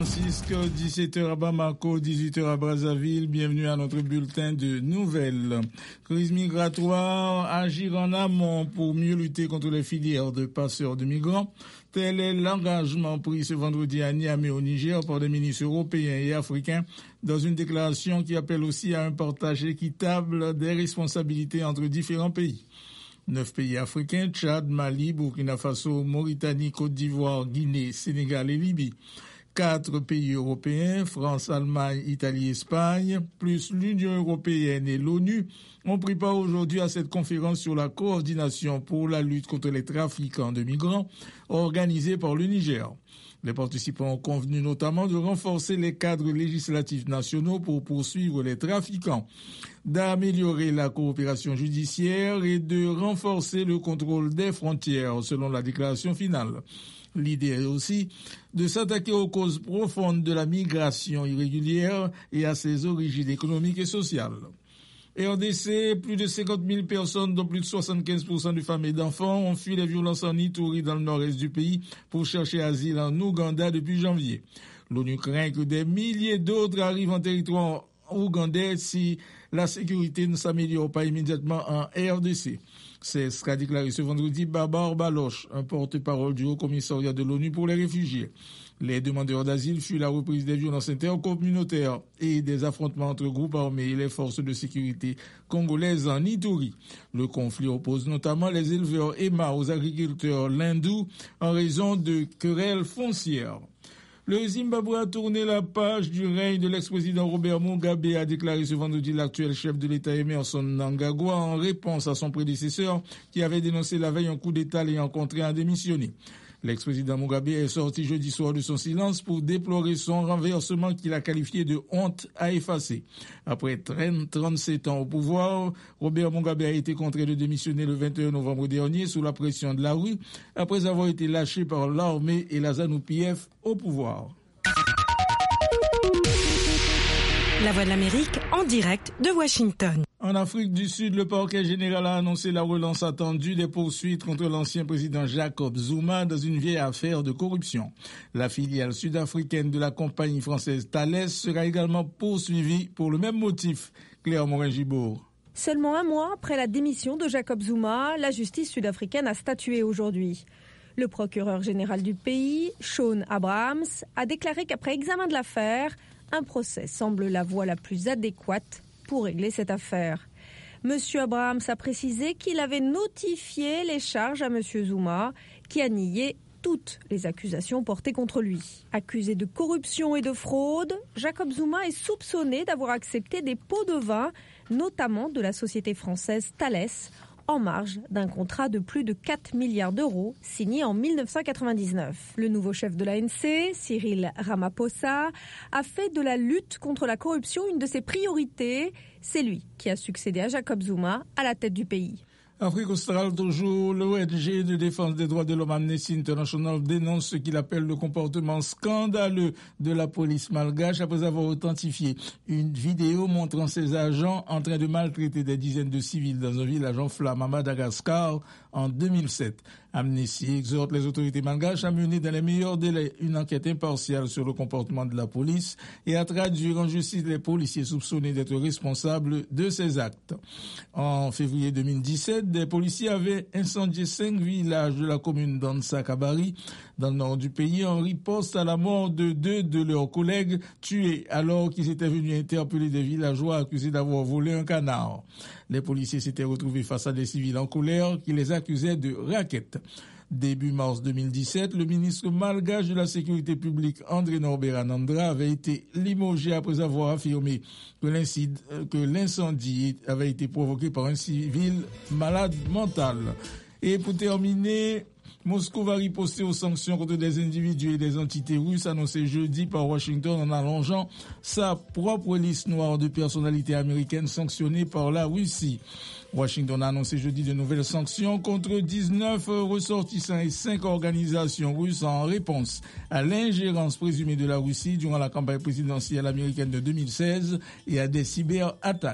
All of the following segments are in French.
Francisco, 17h à Bamako, 18h à Brazzaville. Bienvenue à notre bulletin de nouvelles. Crise migratoire, agir en amont pour mieux lutter contre les filières de passeurs de migrants. Tel est l'engagement pris ce vendredi à Niamey au Niger par des ministres européens et africains dans une déclaration qui appelle aussi à un partage équitable des responsabilités entre différents pays. 9 pays africains, Tchad, Mali, Burkina Faso, Mauritanie, Côte d'Ivoire, Guinée, Sénégal et Libye. 4 pays européens, France, Allemagne, Italie, Espagne, plus l'Union européenne et l'ONU, ont pris part aujourd'hui à cette conférence sur la coordination pour la lutte contre les trafiquants de migrants organisée par le Niger. Les participants ont convenu notamment de renforcer les cadres législatifs nationaux pour poursuivre les trafiquants, d'améliorer la coopération judiciaire et de renforcer le contrôle des frontières, selon la déclaration finale. L'idée est aussi de s'attaquer aux causes profondes de la migration irrégulière et à ses origines économiques et sociales. RDC, plus de 50 000 personnes, dont plus de 75% de femmes et d'enfants, ont fui les violences en Ituri dans le nord-est du pays pour chercher asile en Ouganda depuis janvier. L'ONU craint que des milliers d'autres arrivent en territoire ougandais si la sécurité ne s'améliore pas immédiatement en RDC. C'est ce qu'a déclaré ce vendredi Babar Baloch, un porte-parole du Haut-Commissariat de l'ONU pour les réfugiés. Les demandeurs d'asile fuient la reprise des violences intercommunautaires et des affrontements entre groupes armés et les forces de sécurité congolaises en Ituri. Le conflit oppose notamment les éleveurs Emma aux agriculteurs lindous en raison de querelles foncières. Le Zimbabwe a tourné la page du règne de l'ex-président Robert Mugabe, a déclaré ce vendredi l'actuel chef de l'État Emmerson Mnangagwa en réponse à son prédécesseur qui avait dénoncé la veille un coup d'État l'ayant contraint à démissionner. L'ex-président Mugabe est sorti jeudi soir de son silence pour déplorer son renversement qu'il a qualifié de honte à effacer. Après 37 ans au pouvoir, Robert Mugabe a été contraint de démissionner le 21 novembre dernier sous la pression de la rue, après avoir été lâché par l'armée et la ZANU-PF au pouvoir. La Voix de l'Amérique en direct de Washington. En Afrique du Sud, le parquet général a annoncé la relance attendue des poursuites contre l'ancien président Jacob Zuma dans une vieille affaire de corruption. La filiale sud-africaine de la compagnie française Thales sera également poursuivie pour le même motif. Claire Morin-Gibour. Seulement un mois après la démission de Jacob Zuma, la justice sud-africaine a statué aujourd'hui. Le procureur général du pays, Shaun Abrahams, a déclaré qu'après examen de l'affaire, un procès semble la voie la plus adéquate pour régler cette affaire. Monsieur Abrahams a précisé qu'il avait notifié les charges à Monsieur Zuma, qui a nié toutes les accusations portées contre lui. Accusé de corruption et de fraude, Jacob Zuma est soupçonné d'avoir accepté des pots de vin, notamment de la société française Thales, en marge d'un contrat de plus de 4 milliards d'euros signé en 1999. Le nouveau chef de l'ANC, Cyril Ramaphosa, a fait de la lutte contre la corruption une de ses priorités. C'est lui qui a succédé à Jacob Zuma à la tête du pays. Afrique australe, toujours, l'ONG de défense des droits de l'homme Amnesty International dénonce ce qu'il appelle le comportement scandaleux de la police malgache après avoir authentifié une vidéo montrant ses agents en train de maltraiter des dizaines de civils dans un village en flammes à Madagascar en 2007. Amnesty exhorte les autorités malgaches à mener dans les meilleurs délais une enquête impartiale sur le comportement de la police et à traduire en justice les policiers soupçonnés d'être responsables de ces actes. En février 2017, des policiers avaient incendié 5 villages de la commune d'Ansa-Kabari, dans le nord du pays, en riposte à la mort de 2 de leurs collègues tués alors qu'ils étaient venus interpeller des villageois accusés d'avoir volé un canard. Les policiers s'étaient retrouvés face à des civils en colère qui les accusaient de racket. Début mars 2017, le ministre malgache de la Sécurité publique André Norbert Anandra avait été limogé après avoir affirmé que l'incendie avait été provoqué par un civil malade mental. Et pour terminer, Moscou va riposter aux sanctions contre des individus et des entités russes annoncées jeudi par Washington en allongeant sa propre liste noire de personnalités américaines sanctionnées par la Russie. Washington a annoncé jeudi de nouvelles sanctions contre 19 ressortissants et 5 organisations russes en réponse à l'ingérence présumée de la Russie durant la campagne présidentielle américaine de 2016 et à des cyberattaques.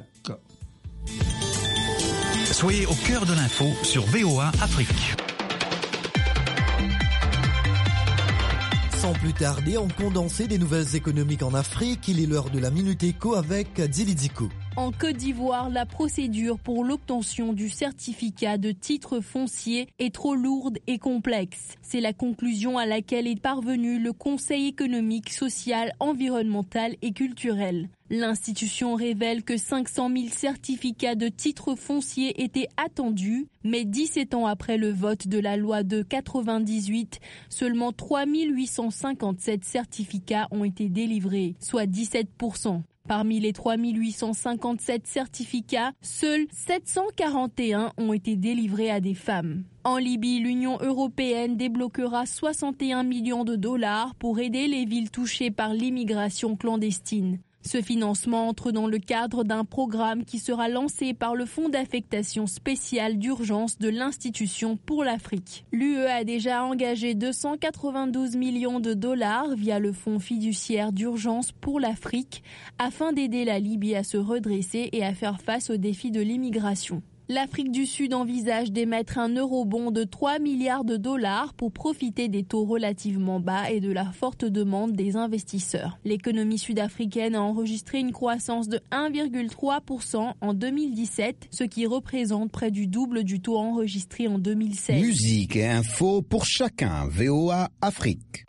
Soyez au cœur de l'info sur VOA Afrique. Sans plus tarder, on condensait des nouvelles économiques en Afrique. Il est l'heure de la Minute Éco avec Djilidiko. En Côte d'Ivoire, la procédure pour l'obtention du certificat de titre foncier est trop lourde et complexe. C'est la conclusion à laquelle est parvenu le Conseil économique, social, environnemental et culturel. L'institution révèle que 500 000 certificats de titre foncier étaient attendus, mais 17 ans après le vote de la loi de 98, seulement 3 857 certificats ont été délivrés, soit 17%. Parmi les 3 857 certificats, seuls 741 ont été délivrés à des femmes. En Libye, l'Union européenne débloquera 61 millions de dollars pour aider les villes touchées par l'immigration clandestine. Ce financement entre dans le cadre d'un programme qui sera lancé par le Fonds d'affectation spéciale d'urgence de l'Institution pour l'Afrique. L'UE a déjà engagé 292 millions de dollars via le Fonds fiduciaire d'urgence pour l'Afrique afin d'aider la Libye à se redresser et à faire face aux défis de l'immigration. L'Afrique du Sud envisage d'émettre un eurobond de 3 milliards de dollars pour profiter des taux relativement bas et de la forte demande des investisseurs. L'économie sud-africaine a enregistré une croissance de 1,3% en 2017, ce qui représente près du double du taux enregistré en 2016. Musique et info pour chacun. VOA Afrique.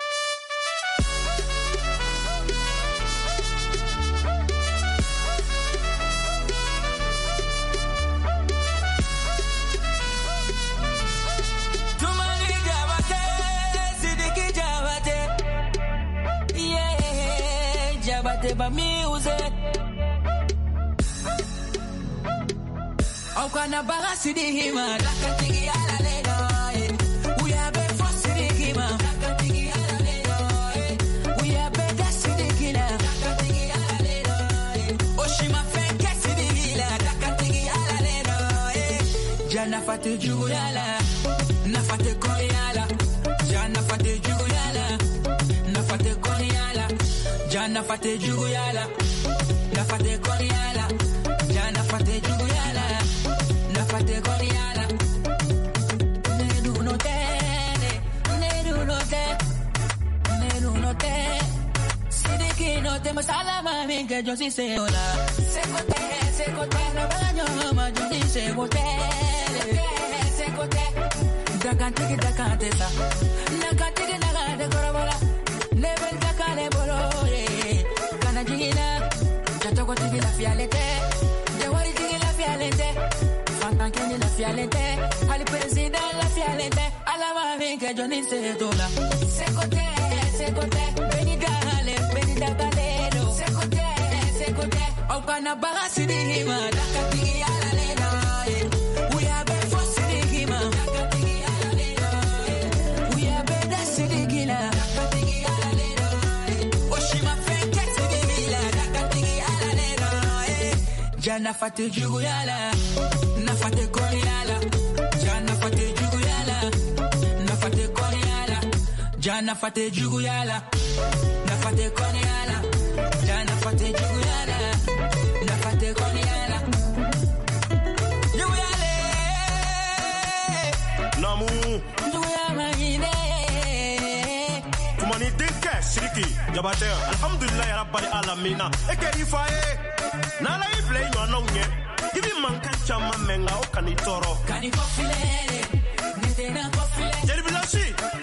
Ba music au kana baga sidihima lakatigi ala lelo we have been for sidihima lakatigi ala lelo we have been sidihila lakatigi ala lelo oshima feke sidihila lakatigi ala lelo jana fate juguyala na fate koyala jana fate juguyala na fate koyala Jana fate juguyala, na fate koriala. Jana fate juguyala, na fate koriala. Neru no te, neru no te, neru no te. Sidiki no te masala mami que yo sí sé hola. Secote, no baño ma yo sí sé bote. Secote, dakante sa, nakante korobola. Never dakane bolo. Jatoko tigi la fialete, Jawari tigi la fialete, Fantan Kenny la fialete, Ali president la fialete, Alama vinke Johnny Sedola. Secote, Benida Galero, Secote, Okana Baga Sidihima, Dakatigi ala lena, we have been for Sidihima, Dakatigi ala lena, we have been that Sidigila, Dakatigi ala lena, Oshima Fenke Sidigila, Dakatigi ala lena, Jana Fate Juguyala, Nafate Koriala, Jana Fate Juguyala, Nafate Koriala, Jana Fate Juguyala, Nafate Koriala, Jana Fate Juguyala, Nafate Koriala. Juguyale, Namu, Juguyamagine, Kumani Dinke, Siriki, Jabate, Alhamdulillah, Rabbali Alamina, Ekerifaye, Nala Ible, you are not yet. Give him Mankacha Mamenga, Kanitoro, Kanifofile, Nitena Kofile, Jeribilashi.